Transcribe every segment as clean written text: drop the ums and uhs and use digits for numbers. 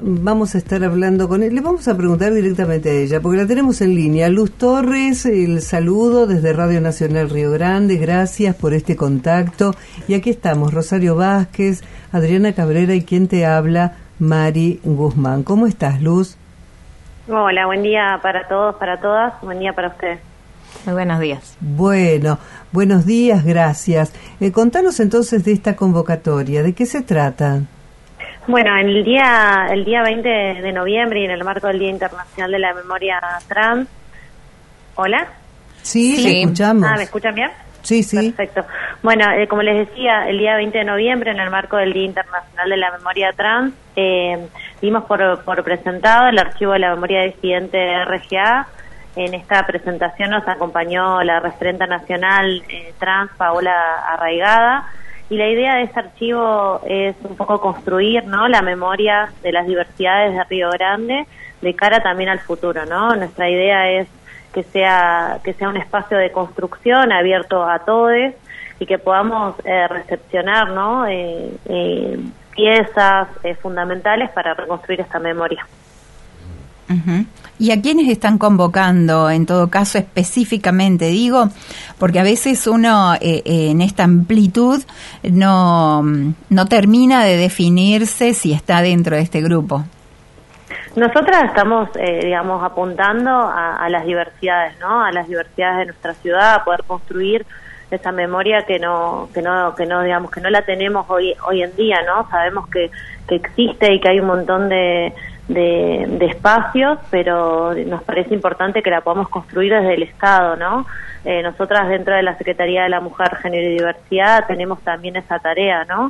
vamos a estar hablando con él. Le vamos a preguntar directamente a ella, porque la tenemos en línea. Luz Torres, el saludo desde Radio Nacional Río Grande. Gracias por este contacto. Y aquí estamos, Rosario Vázquez, Adriana Cabrera y quien te habla, Mari Guzmán. ¿Cómo estás, Luz? Hola, buen día para todos, para todas. Buen día para ustedes. Muy buenos días. Bueno, buenos días, gracias. Contanos entonces de esta convocatoria. ¿De qué se trata? Bueno, el día 20 de noviembre y en el marco del Día Internacional de la Memoria Trans. ¿Hola? Sí, le escuchamos. ¿Me escuchan bien? Sí. Perfecto. Bueno, como les decía, el día 20 de noviembre, en el marco del Día Internacional de la Memoria Trans, dimos por presentado el archivo de la memoria disidente de RGA. En esta presentación nos acompañó la referenta nacional trans, Paola Arraigada. Y la idea de este archivo es un poco construir, ¿no?, la memoria de las diversidades de Río Grande de cara también al futuro, ¿no? Nuestra idea es que sea un espacio de construcción abierto a todos y que podamos recepcionar, ¿no?, piezas fundamentales para reconstruir esta memoria. Uh-huh. ¿Y a quiénes están convocando, en todo caso, específicamente? Digo, porque a veces uno en esta amplitud no termina de definirse si está dentro de este grupo. Nosotras estamos, apuntando a las diversidades, ¿no? A las diversidades de nuestra ciudad, a poder construir esa memoria que no la tenemos hoy en día, ¿no? Sabemos que existe y que hay un montón de espacios, pero nos parece importante que la podamos construir desde el Estado, ¿no? Nosotras dentro de la Secretaría de la Mujer, Género y Diversidad tenemos también esa tarea, ¿no?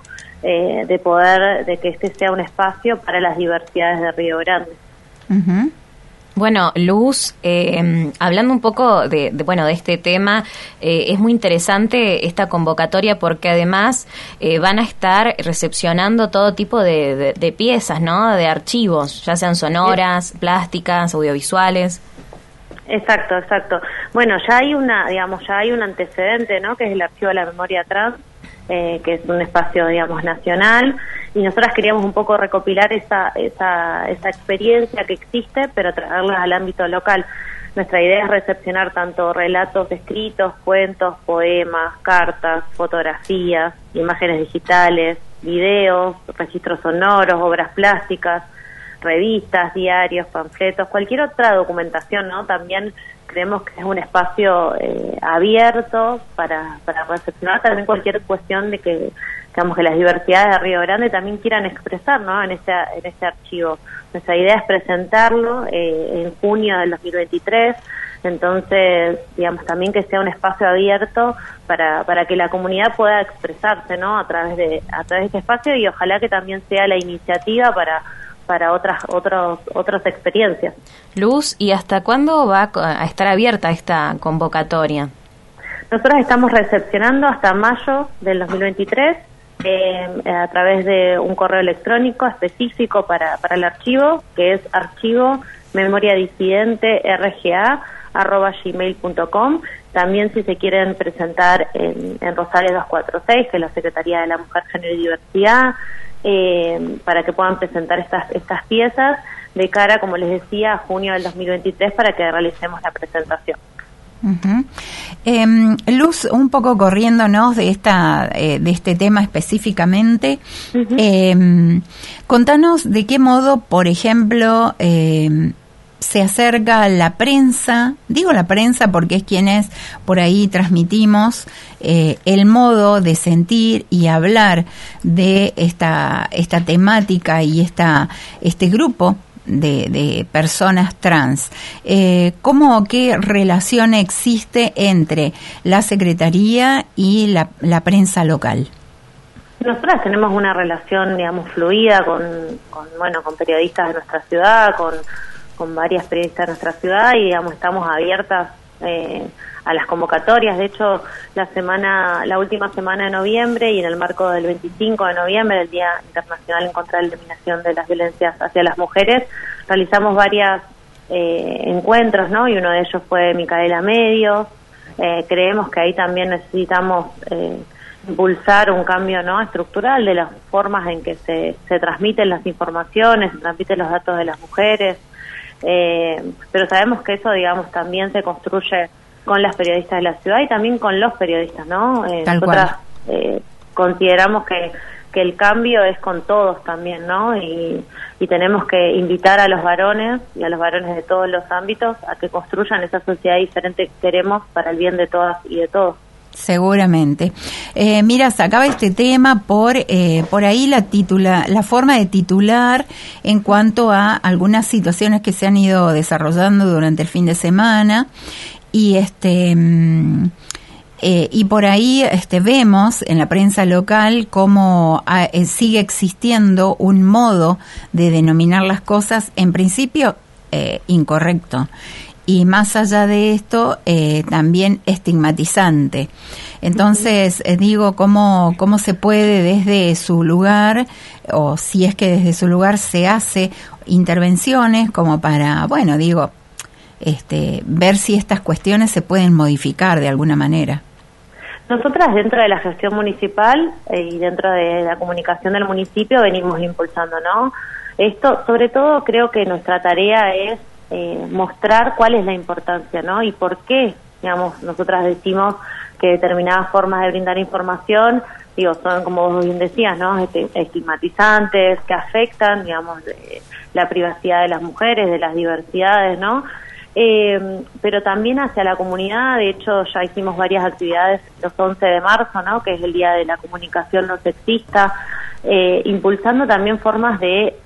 De que este sea un espacio para las diversidades de Río Grande. Uh-huh. Bueno, Luz, hablando un poco de este tema, es muy interesante esta convocatoria porque además van a estar recepcionando todo tipo de piezas, ¿no?, de archivos, ya sean sonoras, plásticas, audiovisuales. Exacto. Bueno, ya hay un antecedente, ¿no?, que es el Archivo de la Memoria Trans, que es un espacio, nacional, y nosotras queríamos un poco recopilar esa experiencia que existe, pero traerla al ámbito local. Nuestra idea es recepcionar tanto relatos escritos, cuentos, poemas, cartas, fotografías, imágenes digitales, videos, registros sonoros, obras plásticas, revistas, diarios, panfletos, cualquier otra documentación, ¿no? También creemos que es un espacio abierto para recepcionar también cualquier cuestión de que las diversidades de Río Grande también quieran expresar, ¿no?, en este archivo. Nuestra idea es presentarlo en junio del 2023, entonces, también que sea un espacio abierto para que la comunidad pueda expresarse, ¿no?, a través de este espacio, y ojalá que también sea la iniciativa para otras experiencias. Luz, ¿y hasta cuándo va a estar abierta esta convocatoria? Nosotros estamos recepcionando hasta mayo del 2023 a través de un correo electrónico específico para el archivo, que es archivomemoriadisidenterga@gmail.com. También si se quieren presentar en Rosales 246, que es la Secretaría de la Mujer, Género y Diversidad, para que puedan presentar estas piezas de cara, como les decía, a junio del 2023 para que realicemos la presentación. Uh-huh. Luz, un poco corriéndonos de este tema específicamente, uh-huh. Contanos de qué modo, por ejemplo, se acerca la prensa, digo la prensa porque es quienes por ahí transmitimos el modo de sentir y hablar de esta temática y este grupo de personas trans. ¿Qué relación existe entre la Secretaría y la prensa local? Nosotras tenemos una relación, fluida con periodistas de nuestra ciudad, con varias periodistas de nuestra ciudad, y estamos abiertas a las convocatorias. De hecho, la última semana de noviembre y en el marco del 25 de noviembre, el Día Internacional en contra de la Eliminación de las Violencias hacia las Mujeres, realizamos varios encuentros, ¿no? Y uno de ellos fue Micaela Medios. Creemos que ahí también necesitamos impulsar un cambio, ¿no?, estructural de las formas en que se transmiten las informaciones, se transmiten los datos de las mujeres, pero sabemos que eso, digamos, también se construye con las periodistas de la ciudad y también con los periodistas, ¿no? Nosotras consideramos que el cambio es con todos también, ¿no? Y tenemos que invitar a los varones y a los varones de todos los ámbitos a que construyan esa sociedad diferente que queremos para el bien de todas y de todos. Seguramente. Mira, sacaba este tema por ahí la forma de titular en cuanto a algunas situaciones que se han ido desarrollando durante el fin de semana y y por ahí vemos en la prensa local cómo sigue existiendo un modo de denominar las cosas en principio incorrecto. Y más allá de esto, también estigmatizante. Entonces, digo, ¿cómo se puede desde su lugar, o si es que desde su lugar se hace intervenciones como para, bueno, digo, ver si estas cuestiones se pueden modificar de alguna manera? Nosotras dentro de la gestión municipal y dentro de la comunicación del municipio venimos impulsando, ¿no? Esto, sobre todo, creo que nuestra tarea es mostrar cuál es la importancia, ¿no? Y por qué, digamos, nosotras decimos que determinadas formas de brindar información, digo, son, como vos bien decías, ¿no?, estigmatizantes, que afectan, digamos, la privacidad de las mujeres, de las diversidades, ¿no? Pero también hacia la comunidad. De hecho, ya hicimos varias actividades los 11 de marzo, ¿no?, que es el Día de la Comunicación No Sexista, impulsando también formas de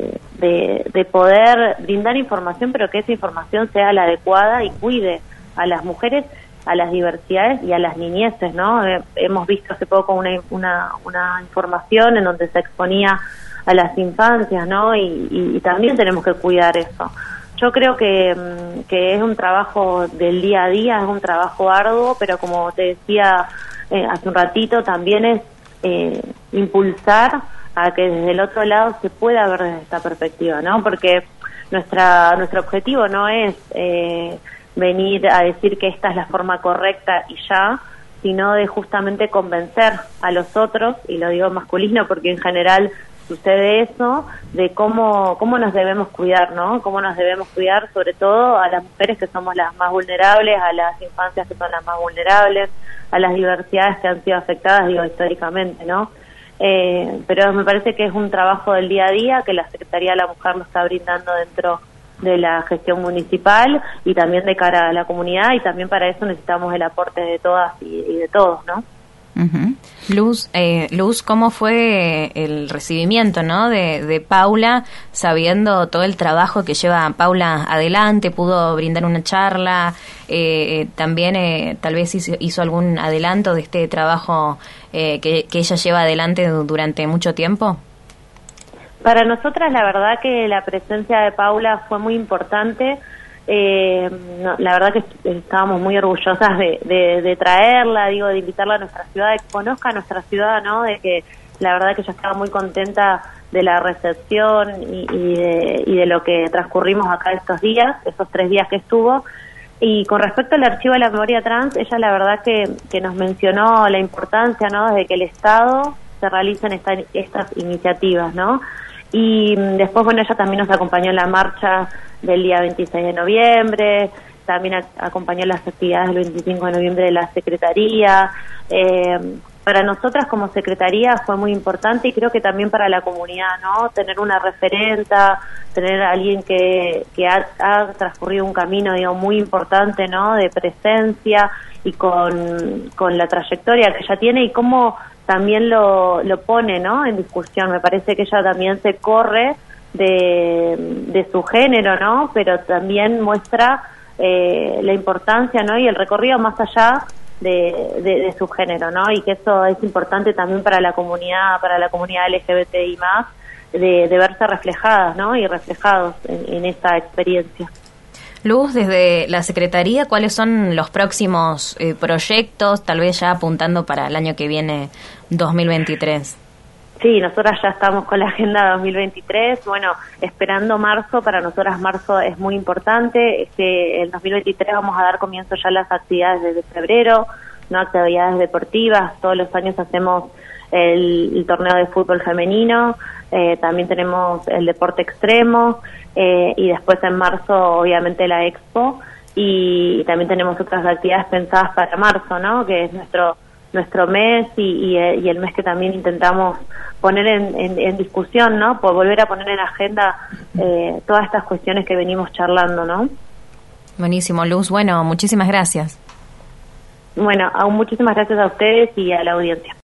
poder brindar información, pero que esa información sea la adecuada y cuide a las mujeres, a las diversidades y a las niñeces, ¿no? Hemos visto hace poco una información en donde se exponía a las infancias, ¿no? Y también tenemos que cuidar eso. Yo creo que es un trabajo del día a día, es un trabajo arduo, pero como te decía hace un ratito, también es impulsar a que desde el otro lado se pueda ver desde esta perspectiva, ¿no? Porque nuestro objetivo no es venir a decir que esta es la forma correcta y ya, sino de justamente convencer a los otros, y lo digo masculino porque en general sucede eso, de cómo nos debemos cuidar, ¿no? Cómo nos debemos cuidar, sobre todo a las mujeres que somos las más vulnerables, a las infancias que son las más vulnerables, a las diversidades que han sido afectadas, digo, históricamente, ¿no? Pero me parece que es un trabajo del día a día que la Secretaría de la Mujer lo está brindando dentro de la gestión municipal y también de cara a la comunidad, y también para eso necesitamos el aporte de todas y de todos, ¿no? Uh-huh. Luz, ¿cómo fue el recibimiento, ¿no?, de Paula, sabiendo todo el trabajo que lleva Paula adelante? ¿Pudo brindar una charla? También tal vez hizo algún adelanto de este trabajo que ella lleva adelante durante mucho tiempo. Para nosotras la verdad que la presencia de Paula fue muy importante. La verdad que estábamos muy orgullosas de traerla, digo, de invitarla a nuestra ciudad, de que conozca nuestra ciudad, ¿no? De que la verdad que ella estaba muy contenta de la recepción y de lo que transcurrimos acá estos días, esos 3 días que estuvo. Y con respecto al archivo de la memoria trans, ella la verdad que nos mencionó la importancia, ¿no?, de que el Estado se realicen estas iniciativas, ¿no? Y después, bueno, ella también nos acompañó en la marcha del día 26 de noviembre, también acompañó las actividades del 25 de noviembre de la Secretaría. Para nosotras como Secretaría fue muy importante, y creo que también para la comunidad, ¿no?, tener una referenta, tener a alguien que ha transcurrido un camino, digo, muy importante, ¿no?, de presencia, y con la trayectoria que ella tiene y cómo también lo pone, ¿no?, en discusión. Me parece que ella también se corre de su género, ¿no?, pero también muestra la importancia, ¿no?, y el recorrido más allá de su género, ¿no?, y que eso es importante también para la comunidad LGBTI más, de verse reflejadas, ¿no?, y reflejados en esta experiencia. Luz, desde la Secretaría, ¿cuáles son los próximos proyectos, tal vez ya apuntando para el año que viene, 2023? Sí, nosotras ya estamos con la agenda 2023, bueno, esperando marzo. Para nosotras marzo es muy importante. El 2023 vamos a dar comienzo ya a las actividades desde febrero, ¿no? Actividades deportivas. Todos los años hacemos el torneo de fútbol femenino, también tenemos el deporte extremo, y después en marzo obviamente la expo, y también tenemos otras actividades pensadas para marzo, ¿no? Que es nuestro mes y el mes que también intentamos poner en discusión, ¿no? Por volver a poner en agenda todas estas cuestiones que venimos charlando, ¿no? Buenísimo, Luz. Bueno, muchísimas gracias. Bueno, aún muchísimas gracias a ustedes y a la audiencia.